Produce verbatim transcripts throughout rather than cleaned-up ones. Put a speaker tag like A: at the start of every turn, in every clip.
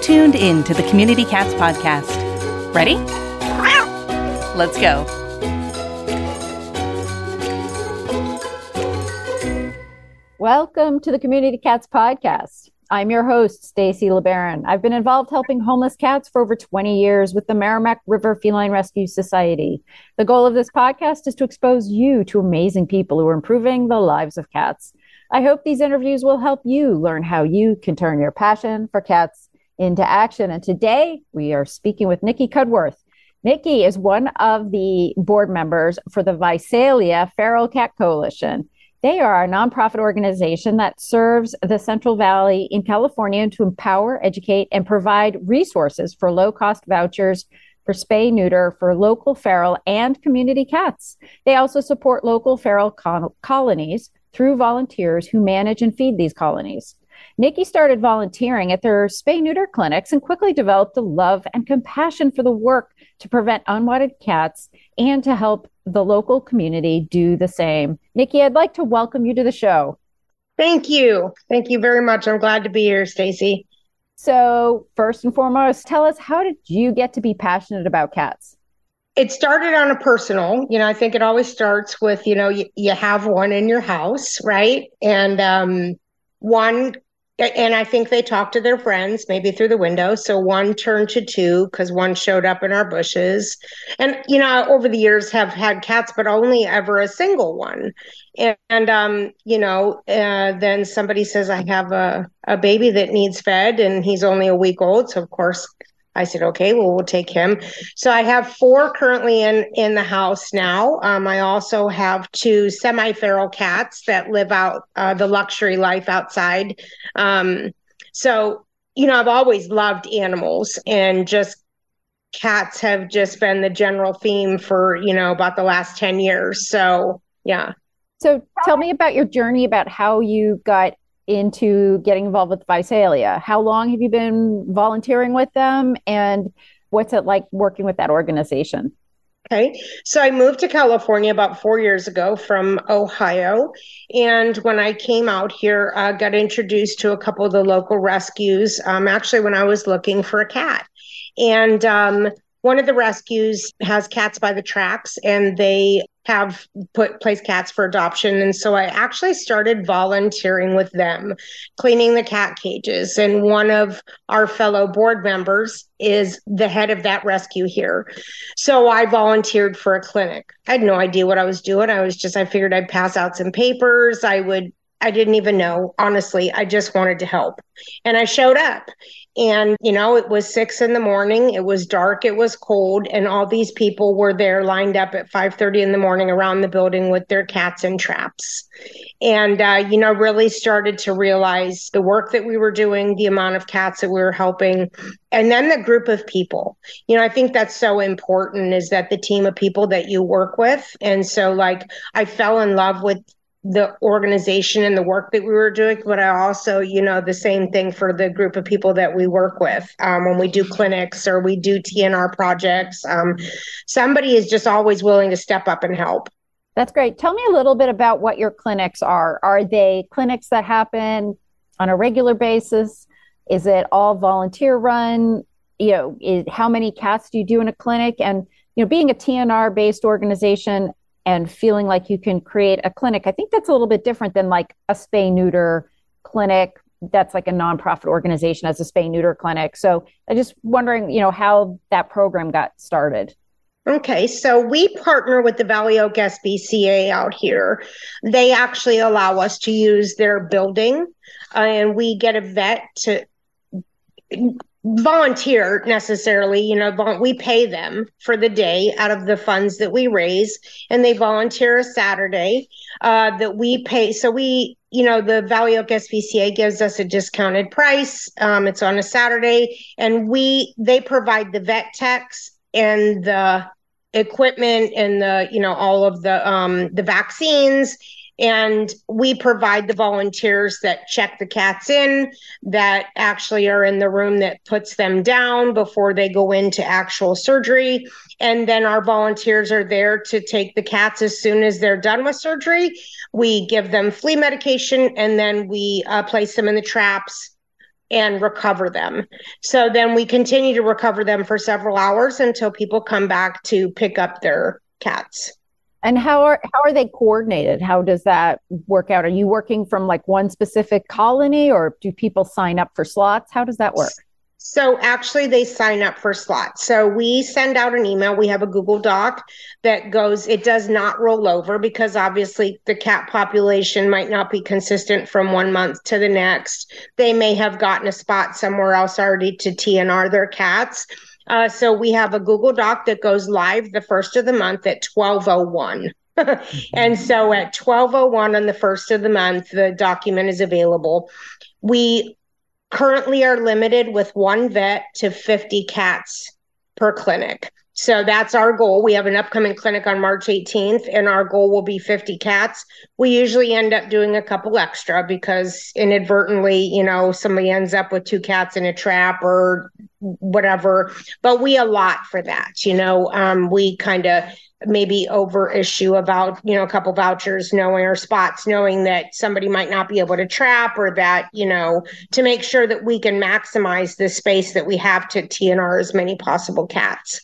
A: tuned in to the Community Cats podcast. Ready? Let's go.
B: Welcome to the Community Cats podcast. I'm your host, Stacy LeBaron. I've been involved helping homeless cats for over twenty years with the Merrimack River Feline Rescue Society. The goal of this podcast is to expose you to amazing people who are improving the lives of cats. I hope these interviews will help you learn how you can turn your passion for cats into action. And today we are speaking with Nikki Cudworth. Nikki is one of the board members for the Visalia Feral Cat Coalition. They are a nonprofit organization that serves the Central Valley in California to empower, educate, and provide resources for low-cost vouchers for spay neuter for local feral and community cats. They also support local feral con- colonies through volunteers who manage and feed these colonies. Nikki started volunteering at their spay neuter clinics and quickly developed a love and compassion for the work to prevent unwanted cats and to help the local community do the same. Nikki, I'd like to welcome you to the show.
C: Thank you. Thank you very much. I'm glad to be here, Stacy.
B: So first and foremost, tell us, how did you get to be passionate about cats?
C: It started on a personal, you know, I think it always starts with, you know, you, you have one in your house, right? And um, one, and I think they talked to their friends, maybe through the window. So one turned to two because one showed up in our bushes. And, you know, over the years have had cats, but only ever a single one. And, and um, you know, uh, then somebody says, I have a, a baby that needs fed and he's only a week old. So, of course, I said, okay, well, we'll take him. So I have four currently in, in the house now. Um, I also have two semi-feral cats that live out uh, the luxury life outside. Um, so, you know, I've always loved animals, and just cats have just been the general theme for, you know, about the last ten years. So, yeah.
B: So tell me about your journey, about how you got into getting involved with Visalia. How long have you been volunteering with them, and what's it like working with that organization?
C: Okay, so I moved to California about four years ago from Ohio. And when I came out here, I uh, got introduced to a couple of the local rescues, um, actually when I was looking for a cat. And um, one of the rescues has cats by the tracks, and they have put place cats for adoption. And so I actually started volunteering with them, cleaning the cat cages. And one of our fellow board members is the head of that rescue here. So I volunteered for a clinic. I had no idea what I was doing. I was just, I figured I'd pass out some papers. I would, I didn't even know, honestly. I just wanted to help. And I showed up. And, you know, it was six in the morning, it was dark, it was cold, and all these people were there lined up at five thirty in the morning around the building with their cats in traps. And, uh, you know, really started to realize the work that we were doing, the amount of cats that we were helping, and then the group of people. You know, I think that's so important, is that the team of people that you work with. And so, like, I fell in love with the organization and the work that we were doing, but I also, you know, the same thing for the group of people that we work with. Um, when we do clinics or we do T N R projects, um, somebody is just always willing to step up and help.
B: That's great. Tell me a little bit about what your clinics are. Are they clinics that happen on a regular basis? Is it all volunteer run? You know, is, how many cats do you do in a clinic? And, you know, being a T N R based organization and feeling like you can create a clinic, I think that's a little bit different than like a spay neuter clinic that's like a nonprofit organization as a spay neuter clinic. So I'm just wondering, you know, how that program got started.
C: Okay, so we partner with the Valley Oak S P C A out here. They actually allow us to use their building, uh, and we get a vet to volunteer necessarily, you know, we pay them for the day out of the funds that we raise, and they volunteer a Saturday uh, that we pay. So we, you know, the Valley Oak S P C A gives us a discounted price. Um, it's on a Saturday, and we, they provide the vet techs and the equipment and the, you know, all of the, um, the vaccines. And we provide the volunteers that check the cats in, that actually are in the room that puts them down before they go into actual surgery. And then our volunteers are there to take the cats as soon as they're done with surgery. We give them flea medication, and then we uh, place them in the traps, and recover them. So then we continue to recover them for several hours until people come back to pick up their cats.
B: And how are how are they coordinated? How does that work out? Are you working from like one specific colony, or do people sign up for slots? How does that work?
C: So actually they sign up for slots. So we send out an email. We have a Google Doc that goes, it does not roll over because obviously the cat population might not be consistent from one month to the next. They may have gotten a spot somewhere else already to T N R their cats. Uh, so we have a Google Doc that goes live the first of the month at twelve oh one. And so at twelve oh one on the first of the month, the document is available. We currently are limited with one vet to fifty cats per clinic. So that's our goal. We have an upcoming clinic on March eighteenth, and our goal will be fifty cats. We usually end up doing a couple extra because inadvertently, you know, somebody ends up with two cats in a trap or whatever. But we allot for that. You know, um, we kind of maybe over issue about, you know, a couple vouchers, knowing our spots, knowing that somebody might not be able to trap, or that, you know, to make sure that we can maximize the space that we have to T N R as many possible cats.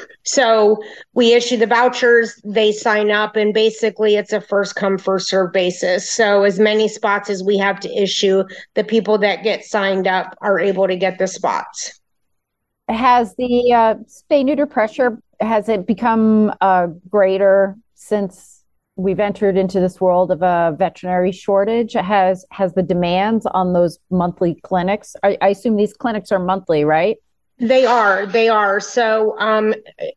C: So we issue the vouchers, they sign up, and basically it's a first come, first serve basis. So as many spots as we have to issue, the people that get signed up are able to get the spots.
B: Has the uh, spay neuter pressure, has it become uh, greater since we've entered into this world of a veterinary shortage? Has has the demands on those monthly clinics? I, I assume these clinics are monthly, right?
C: They are. They are. So um,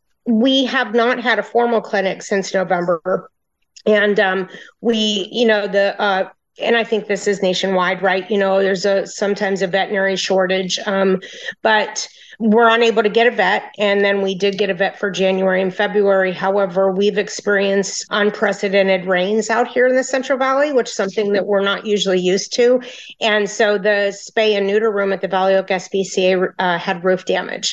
C: we have not had a formal clinic since November, and um, we, you know, the. Uh, And I think this is nationwide, right? You know, there's a sometimes a veterinary shortage, um, but we're unable to get a vet. And then we did get a vet for January and February. However, we've experienced unprecedented rains out here in the Central Valley, which is something that we're not usually used to. And so the spay and neuter room at the Valley Oak S P C A uh, had roof damage.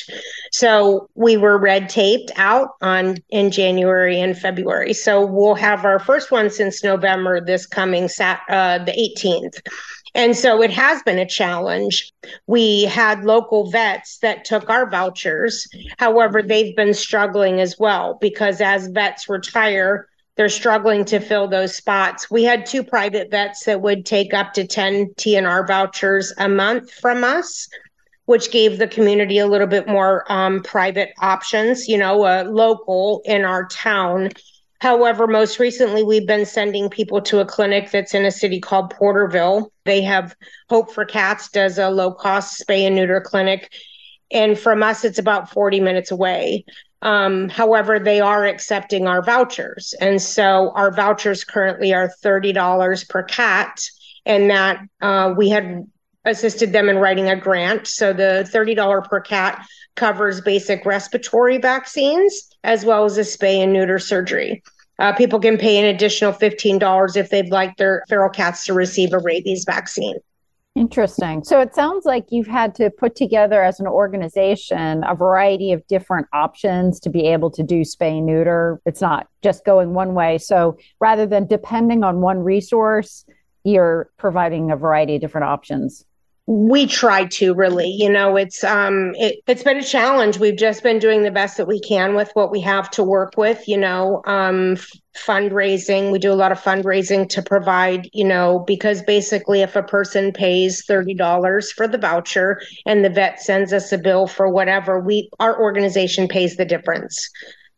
C: So we were red taped out on in January and February. So we'll have our first one since November this coming Sat uh, the eighteenth. And so it has been a challenge. We had local vets that took our vouchers. However, they've been struggling as well because as vets retire, they're struggling to fill those spots. We had two private vets that would take up to ten T N R vouchers a month from us, which gave the community a little bit more um, private options, you know, uh, local in our town. However, most recently, we've been sending people to a clinic that's in a city called Porterville. They have Hope for Cats does a low-cost spay and neuter clinic. And from us, it's about forty minutes away. Um, however, they are accepting our vouchers. And so our vouchers currently are thirty dollars per cat. And that uh, we had assisted them in writing a grant. So the thirty dollars per cat covers basic respiratory vaccines as well as a spay and neuter surgery. Uh, people can pay an additional fifteen dollars if they'd like their feral cats to receive a rabies vaccine.
B: Interesting. So it sounds like you've had to put together as an organization a variety of different options to be able to do spay and neuter. It's not just going one way. So rather than depending on one resource, you're providing a variety of different options.
C: We try to really, you know, it's um, it, it's been a challenge. We've just been doing the best that we can with what we have to work with, you know, um, f- fundraising. We do a lot of fundraising to provide, you know, because basically if a person pays thirty dollars for the voucher and the vet sends us a bill for whatever, we our organization pays the difference.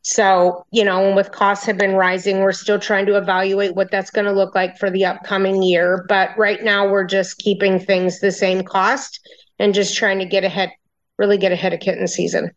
C: So, you know, and with costs have been rising, we're still trying to evaluate what that's going to look like for the upcoming year. But right now we're just keeping things the same cost and just trying to get ahead, really get ahead of kitten season.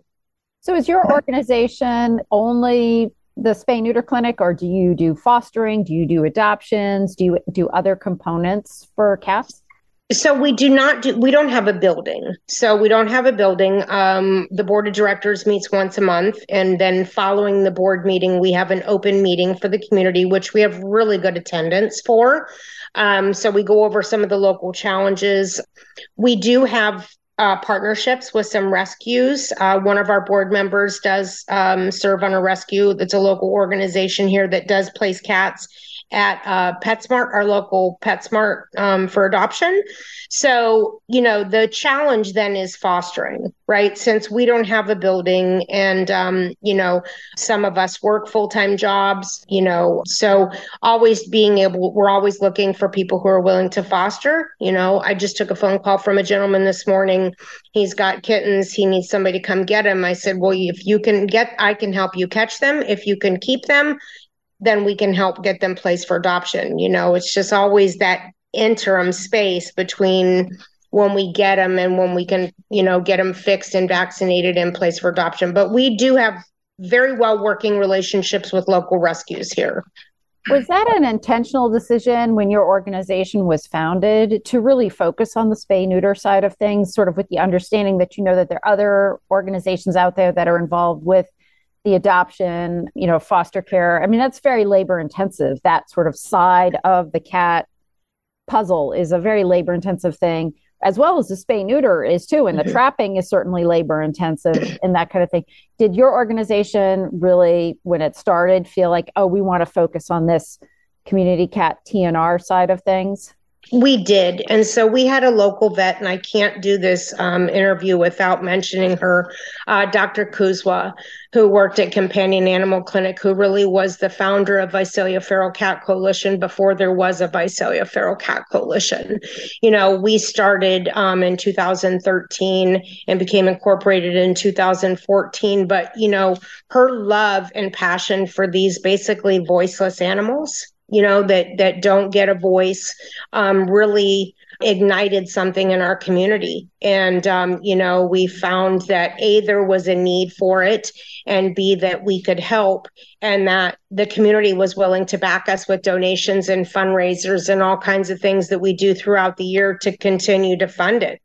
B: So is your organization only the spay neuter clinic, or do you do fostering? Do you do adoptions? Do you do other components for cats?
C: So we do not do, we don't have a building. So we don't have a building. Um, the board of directors meets once a month. And then following the board meeting, we have an open meeting for the community, which we have really good attendance for. Um, so we go over some of the local challenges. We do have uh, partnerships with some rescues. Uh, one of our board members does um, serve on a rescue. That's a local organization here that does place cats. at uh, PetSmart, our local PetSmart um, for adoption. So, you know, the challenge then is fostering, right? Since we don't have a building and, um, you know, some of us work full-time jobs, you know, so always being able, we're always looking for people who are willing to foster. You know, I just took a phone call from a gentleman this morning. He's got kittens. He needs somebody to come get him. I said, well, if you can get, I can help you catch them. If you can keep them, then we can help get them placed for adoption. You know, it's just always that interim space between when we get them and when we can, you know, get them fixed and vaccinated and placed for adoption. But we do have very well working relationships with local rescues here.
B: Was that an intentional decision when your organization was founded to really focus on the spay neuter side of things, sort of with the understanding that you know that there are other organizations out there that are involved with the adoption, you know, foster care? I mean, that's very labor intensive. That sort of side of the cat puzzle is a very labor intensive thing, as well as the spay neuter is too. And the trapping is certainly labor intensive and that kind of thing. Did your organization really, when it started, feel like, oh, we want to focus on this community cat T N R side of things?
C: We did. And so we had a local vet, and I can't do this um, interview without mentioning her, uh, Doctor Kuzwa, who worked at Companion Animal Clinic, who really was the founder of Visalia Feral Cat Coalition before there was a Visalia Feral Cat Coalition. You know, we started um, in two thousand thirteen and became incorporated in two thousand fourteen. But, you know, her love and passion for these basically voiceless animals, you know, that that don't get a voice, um, really ignited something in our community. And, um, you know, we found that A, there was a need for it, and B, that we could help, and that the community was willing to back us with donations and fundraisers and all kinds of things that we do throughout the year to continue to fund it.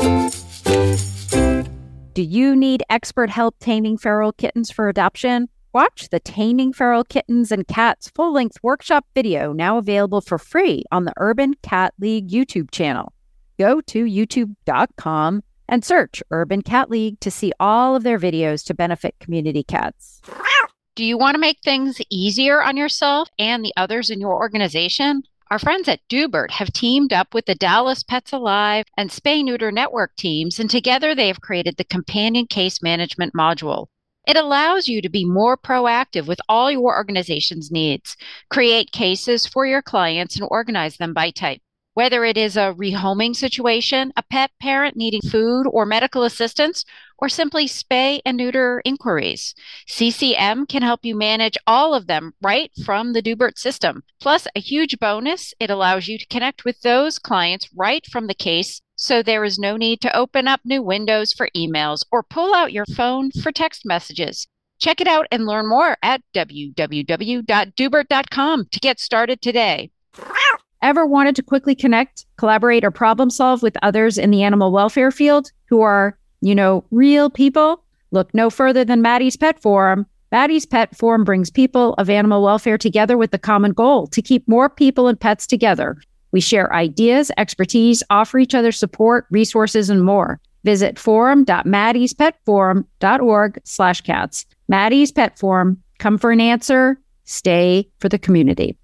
D: Do you need expert help taming feral kittens for adoption? Watch the Taming Feral Kittens and Cats full-length workshop video, now available for free on the Urban Cat League YouTube channel. Go to youtube dot com and search Urban Cat League to see all of their videos to benefit community cats.
E: Do you want to make things easier on yourself and the others in your organization? Our friends at Dubert have teamed up with the Dallas Pets Alive and Spay Neuter Network teams, and together they have created the Companion Case Management module. It allows you to be more proactive with all your organization's needs, create cases for your clients, and organize them by type. Whether it is a rehoming situation, a pet parent needing food or medical assistance, or simply spay and neuter inquiries, C C M can help you manage all of them right from the Dubert system. Plus, a huge bonus, it allows you to connect with those clients right from the case, so there is no need to open up new windows for emails or pull out your phone for text messages. Check it out and learn more at w w w dot dubert dot com to get started today.
D: Ever wanted to quickly connect, collaborate, or problem solve with others in the animal welfare field who are, you know, real people? Look no further than Maddie's Pet Forum. Maddie's Pet Forum brings people of animal welfare together with the common goal to keep more people and pets together. We share ideas, expertise, offer each other support, resources, and more. Visit forum dot maddies pet forum dot org slash cats. Maddie's Pet Forum. Come for an answer. Stay for the community.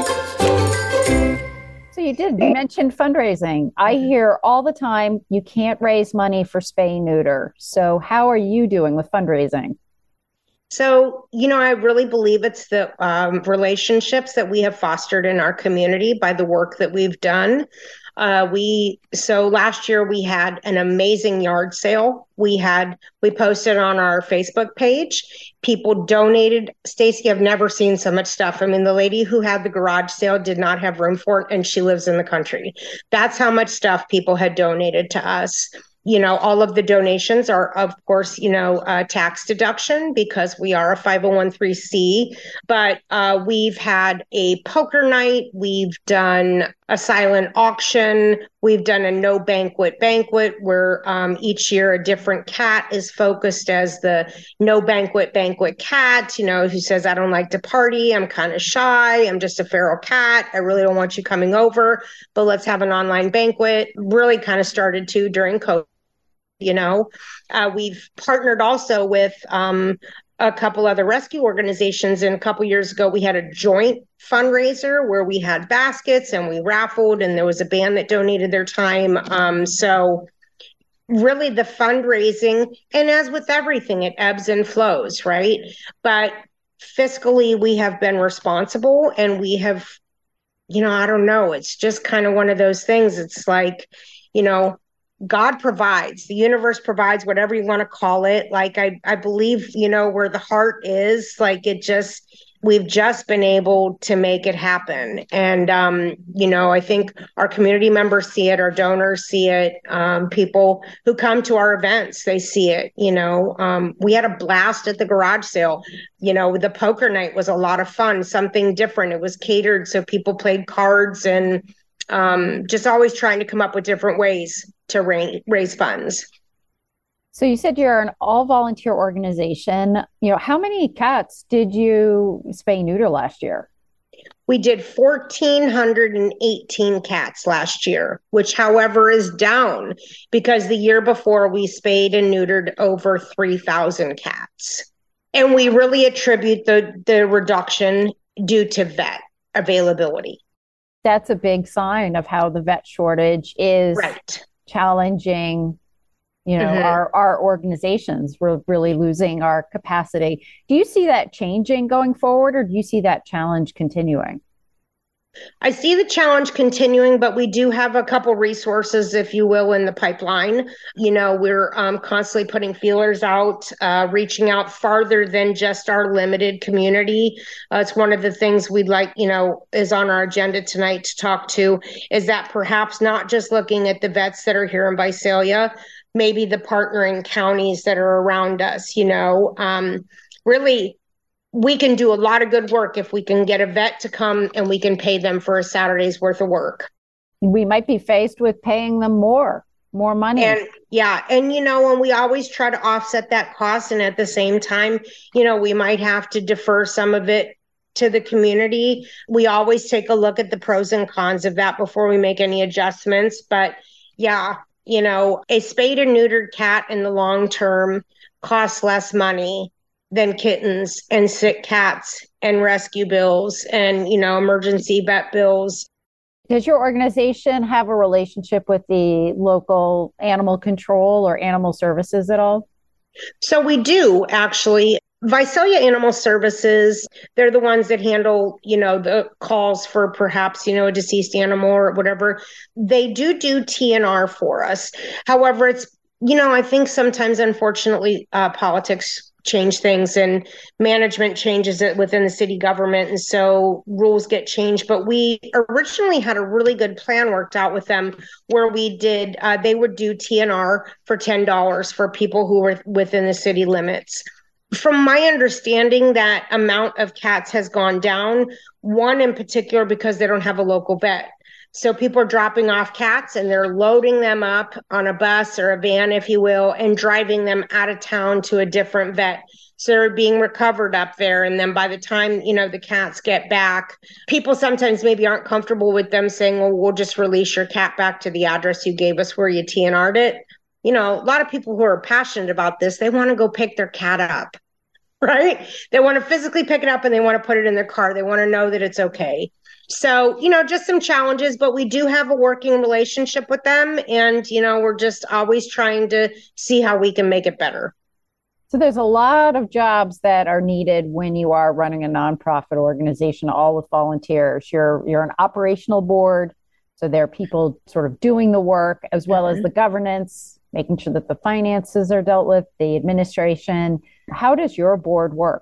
B: So you did. You mentioned fundraising. I hear all the time you can't raise money for spay neuter. So how are you doing with fundraising?
C: So, you know, I really believe it's the um, relationships that we have fostered in our community by the work that we've done. Uh, we so last year we had an amazing yard sale. We had we posted on our Facebook page. People donated. Stacy, I've never seen so much stuff. I mean, the lady who had the garage sale did not have room for it, and she lives in the country. That's how much stuff people had donated to us. You know, all of the donations are, of course, you know, uh, tax deduction because we are a five oh one c. But uh, we've had a poker night. We've done a silent auction. We've done a no banquet banquet where um, each year a different cat is focused as the no banquet banquet cat, you know, who says, I don't like to party. I'm kind of shy. I'm just a feral cat. I really don't want you coming over, but let's have an online banquet. Really kind of started too during COVID. You know, uh, we've partnered also with um, a couple other rescue organizations. And a couple years ago, we had a joint fundraiser where we had baskets and we raffled, and there was a band that donated their time. Um, so really the fundraising, and as with everything, it ebbs and flows, right? But fiscally, we have been responsible, and we have, you know, I don't know, it's just kind of one of those things. It's like, you know, God provides, the universe provides, whatever you want to call it. Like, I, I believe, you know, where the heart is, like it just, we've just been able to make it happen. And, um, you know, I think our community members see it, our donors see it, um, people who come to our events, they see it. You know, um, we had a blast at the garage sale. You know, the poker night was a lot of fun, something different. It was catered, so people played cards, and um, just always trying to come up with different ways to ra- raise funds.
B: So you said you're an all-volunteer organization. You know, how many cats did you spay neuter last year?
C: We did one thousand four hundred eighteen cats last year, which, however, is down because the year before we spayed and neutered over three thousand cats. And we really attribute the, the reduction due to vet availability.
B: That's a big sign of how the vet shortage is
C: right.
B: challenging, you know, mm-hmm. our, our organizations. We're really losing our capacity. Do you see that changing going forward, or do you see that challenge continuing?
C: I see the challenge continuing, but we do have a couple resources, if you will, in the pipeline. You know, we're um, constantly putting feelers out, uh, reaching out farther than just our limited community. Uh, it's one of the things we'd like, you know, is on our agenda tonight to talk to, is that perhaps not just looking at the vets that are here in Visalia, maybe the partnering counties that are around us, you know, um, really, we can do a lot of good work if we can get a vet to come and we can pay them for a Saturday's worth of work.
B: We might be faced with paying them more, more money.
C: And yeah. And, you know, and we always try to offset that cost. And at the same time, you know, we might have to defer some of it to the community. We always take a look at the pros and cons of that before we make any adjustments. But yeah, you know, a spayed and neutered cat in the long term costs less money than kittens and sick cats and rescue bills and, you know, emergency vet bills.
B: Does your organization have a relationship with the local animal control or animal services at all?
C: So we do, actually. Visalia Animal Services, they're the ones that handle, you know, the calls for perhaps, you know, a deceased animal or whatever. They do do T N R for us. However, it's, you know, I think sometimes, unfortunately, uh, politics change things and management changes it within the city government. And so rules get changed. But we originally had a really good plan worked out with them where we did, uh, they would do T N R for ten dollars for people who were within the city limits. From my understanding, that amount of cats has gone down, one in particular, because they don't have a local vet. So people are dropping off cats and they're loading them up on a bus or a van, if you will, and driving them out of town to a different vet. So they're being recovered up there. And then by the time, you know, the cats get back, people sometimes maybe aren't comfortable with them saying, well, we'll just release your cat back to the address you gave us where you T N R'd it. You know, a lot of people who are passionate about this, they want to go pick their cat up, right? They want to physically pick it up and they want to put it in their car. They want to know that it's okay. So, you know, just some challenges, but we do have a working relationship with them. And, you know, we're just always trying to see how we can make it better.
B: So there's a lot of jobs that are needed when you are running a nonprofit organization, all with volunteers. You're you're an operational board. So there are people sort of doing the work, as well mm-hmm. as the governance, making sure that the finances are dealt with, the administration. How does your board work?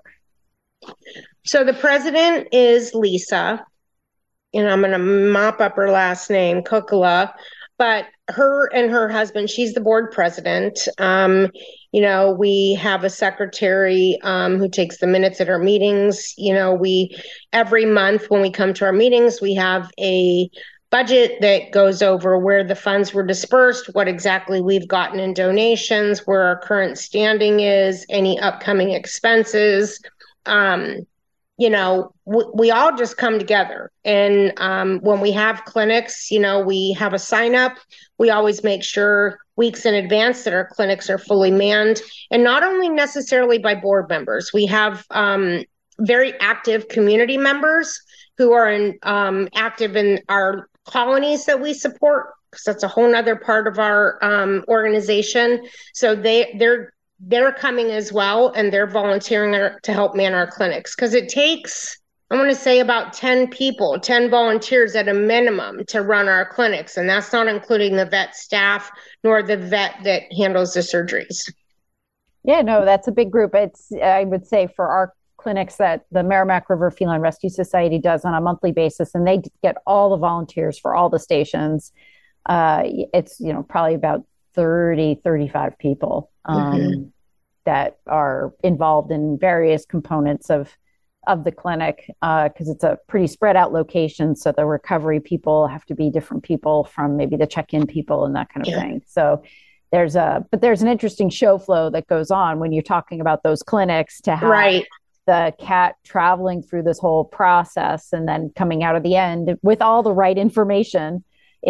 C: So the president is Lisa. And I'm going to mop up her last name, Kukula, but her and her husband, she's the board president. Um, you know, we have a secretary um, who takes the minutes at our meetings. You know, we, every month when we come to our meetings, we have a budget that goes over where the funds were dispersed, what exactly we've gotten in donations, where our current standing is, any upcoming expenses. Um, you know, w- we all just come together. And um, when we have clinics, you know, we have a sign up. We always make sure weeks in advance that our clinics are fully manned, and not only necessarily by board members. We have um, very active community members who are in, um, active in our colonies that we support, because that's a whole nother part of our um, organization. So they they're they're coming as well, and they're volunteering to help man our clinics, because it takes, I want to say, about ten people, ten volunteers at a minimum to run our clinics. And that's not including the vet staff nor the vet that handles the surgeries.
B: Yeah, no, that's a big group. It's, I would say, for our clinics that the Merrimack River Feline Rescue Society does on a monthly basis, and they get all the volunteers for all the stations. Uh, it's, you know, probably about thirty, thirty-five people um, mm-hmm. that are involved in various components of of the clinic, because uh, it's a pretty spread out location. So the recovery people have to be different people from maybe the check-in people and that kind of yeah. thing. So there's a, but there's an interesting show flow that goes on when you're talking about those clinics, to have
C: right.
B: the cat traveling through this whole process and then coming out at the end with all the right information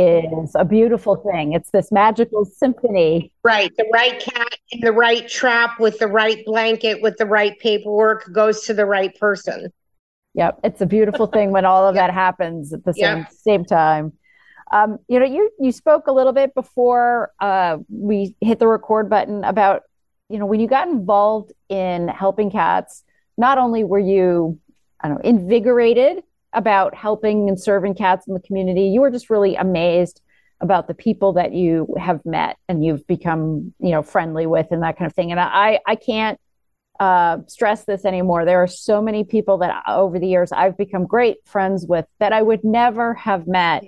B: is a beautiful thing. It's this magical symphony.
C: Right. The right cat in the right trap with the right blanket with the right paperwork goes to the right person.
B: Yep. It's a beautiful thing when all of yep. that happens at the same, yep. same time. Um, you know, you, you spoke a little bit before uh, we hit the record button about, you know, when you got involved in helping cats, not only were you, I don't know, invigorated about helping and serving cats in the community, you were just really amazed about the people that you have met and you've become, you know, friendly with and that kind of thing. And I, I can't uh, stress this anymore. There are so many people that over the years I've become great friends with that I would never have met,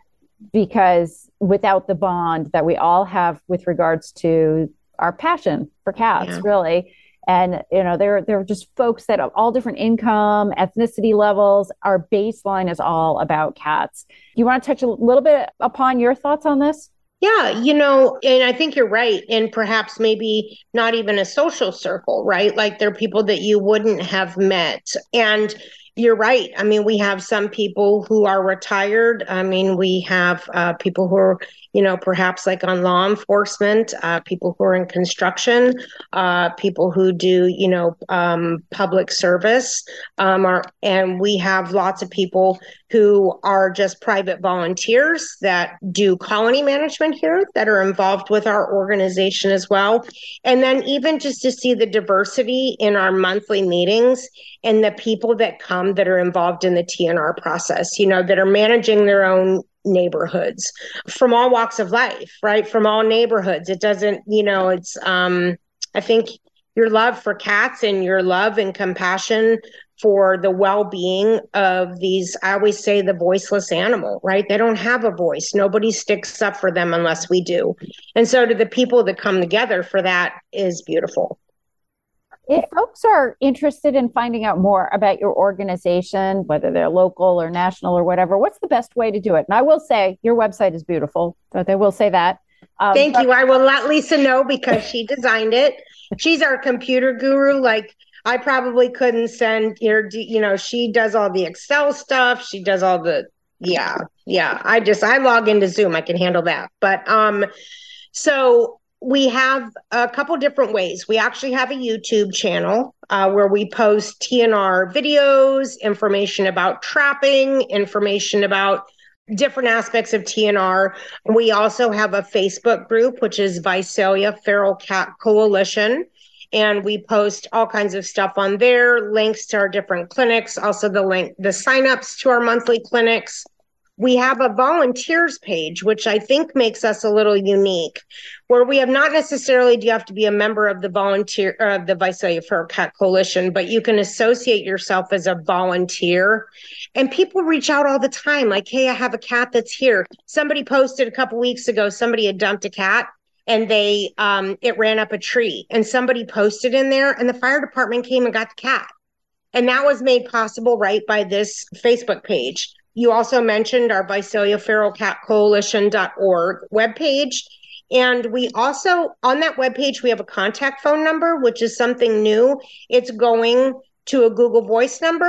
B: because without the bond that we all have with regards to our passion for cats, yeah. really. And, you know, they're, they're just folks that have all different income, ethnicity levels. Our baseline is all about cats. Do you want to touch a little bit upon your thoughts on this?
C: Yeah, you know, and I think you're right. And perhaps maybe not even a social circle, right? Like there are people that you wouldn't have met. And you're right. I mean, we have some people who are retired. I mean, we have uh, people who are, you know, perhaps like on law enforcement, uh, people who are in construction, uh, people who do, you know, um, public service. Um, are, and we have lots of people who are just private volunteers that do colony management here that are involved with our organization as well. And then even just to see the diversity in our monthly meetings and the people that come that are involved in the T N R process, you know, that are managing their own neighborhoods from all walks of life, right? From all neighborhoods. It doesn't, you know, it's, um, I think your love for cats and your love and compassion for the well-being of these, I always say the voiceless animal, right? They don't have a voice. Nobody sticks up for them unless we do. And so to the people that come together for that is beautiful.
B: If folks are interested in finding out more about your organization, whether they're local or national or whatever, what's the best way to do it? And I will say your website is beautiful, but I will say that.
C: Um, Thank but- you. I will let Lisa know because she designed it. She's our computer guru. Like I probably couldn't send your, you know, she does all the Excel stuff. She does all the, yeah, yeah. I just, I log into Zoom. I can handle that. But um, so we have a couple different ways. We actually have a YouTube channel uh, where we post T N R videos, information about trapping, information about different aspects of T N R. We also have a Facebook group, which is Visalia Feral Cat Coalition. And we post all kinds of stuff on there, links to our different clinics, also the link, the signups to our monthly clinics. We have a volunteers page, which I think makes us a little unique, where we have not necessarily do you have to be a member of the volunteer of uh, the Visalia Feral Cat Coalition, but you can associate yourself as a volunteer. And people reach out all the time, like, "Hey, I have a cat that's here." Somebody posted a couple weeks ago, somebody had dumped a cat and they um, it ran up a tree, and somebody posted in there, and the fire department came and got the cat, and that was made possible right by this Facebook page. You also mentioned our Visalia Feral Cat Coalition dot org webpage. And we also, on that webpage, we have a contact phone number, which is something new. It's going to a Google Voice number.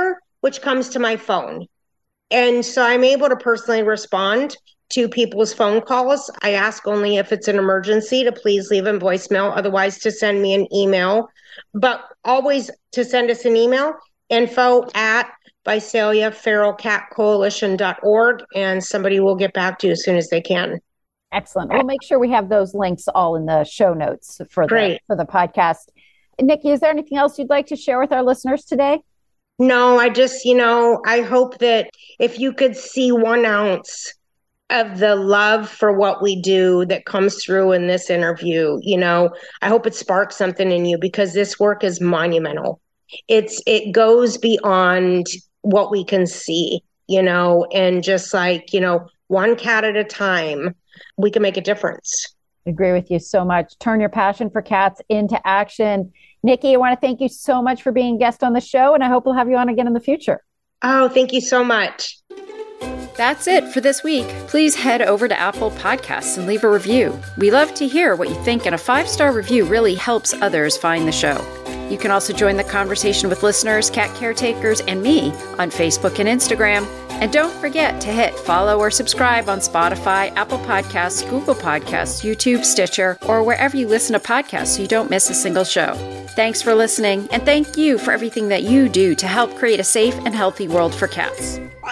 C: which comes to my phone. And so I'm able to personally respond to people's phone calls. I ask only if it's an emergency to please leave a voicemail, otherwise to send me an email, but always to send us an email, info at Visalia Feral Cat Coalition dot org, and somebody will get back to you as soon as they can.
B: Excellent. We'll make sure we have those links all in the show notes for the, for the podcast. Nikki, is there anything else you'd like to share with our listeners today?
C: No, I just, you know, I hope that if you could see one ounce of the love for what we do that comes through in this interview, you know, I hope it sparks something in you, because this work is monumental. It's, it goes beyond what we can see, you know, and just like, you know, one cat at a time, we can make a difference.
B: I agree with you so much. Turn your passion for cats into action. Nikki, I want to thank you so much for being a guest on the show, and I hope we'll have you on again in the future.
C: Oh, thank you so much.
D: That's it for this week. Please head over to Apple Podcasts and leave a review. We love to hear what you think, and a five-star review really helps others find the show. You can also join the conversation with listeners, cat caretakers, and me on Facebook and Instagram. And don't forget to hit follow or subscribe on Spotify, Apple Podcasts, Google Podcasts, YouTube, Stitcher, or wherever you listen to podcasts so you don't miss a single show. Thanks for listening, and thank you for everything that you do to help create a safe and healthy world for cats.